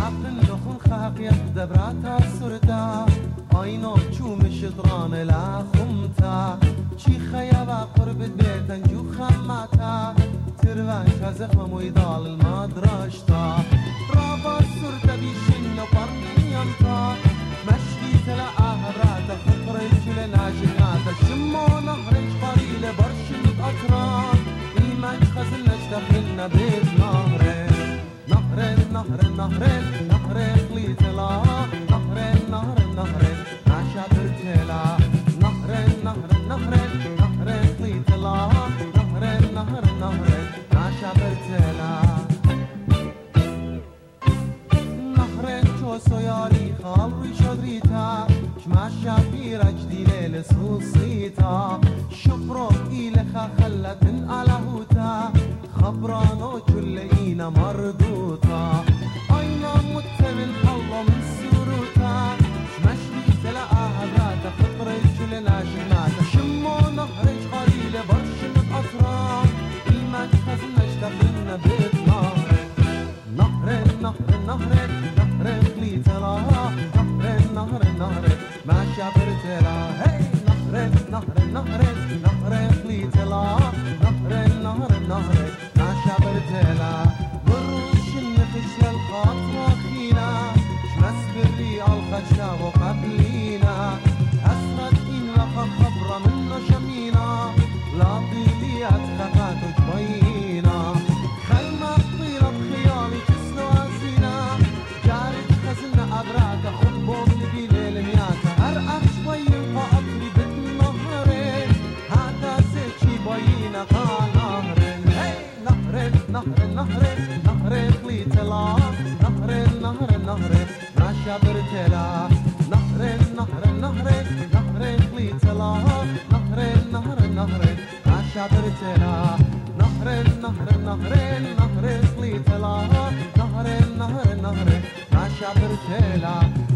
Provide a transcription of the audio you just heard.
عقل نخون خاقية دبراتا سردا آينو چوم شطران لا خمتا چي خيابا قرب بيتا جو خمتا تروان كازخ ومويدال المدرشتا رابا سردا بيشن وبرنيانتا مشكي تلا آهراتا خطرج لناجناتا شمو نهرج قليل برشن أطران إيمان خزل نجدخلنا بيت نهرين نهر قليتلا نهر ناشا برتلا نهر قليتلا نهر ناشا برتلا نهر تو سياري خال ريشادريتا كماشا بيرج ديلة لسوسيتا شبرو إلخا خلت على هوتا خبرانو كلينا مردوتا أينا متمن الله من سروتا مشري تلاقاها ذاتا خطري كلنا جناتا شمو نهرج قليل برشم أطران إيمان خزنش دخلنا بيت نهر قليتلا نهر ما شابرتلا هي نهر قليتلا نهر ما شابرتلا بروش النفس للخاطر خينا شمس بالريال خشنا وقبلينا أسرد إن رخى خبرة منه شمينا لا ضيليات خفات جبينا خيمة طيرة بخيالي تسلو أزينا جارج خزلنا أبراك خطبوم نبي ليل مياتا أرأخ شوي قاطري بالنهرين هذا سيتشي بينا قال نهر قليتلا نهر ناشا برتلا نهر قليتلا نهر ناشا برتلا نهر قليتلا نهر ناشا برتلا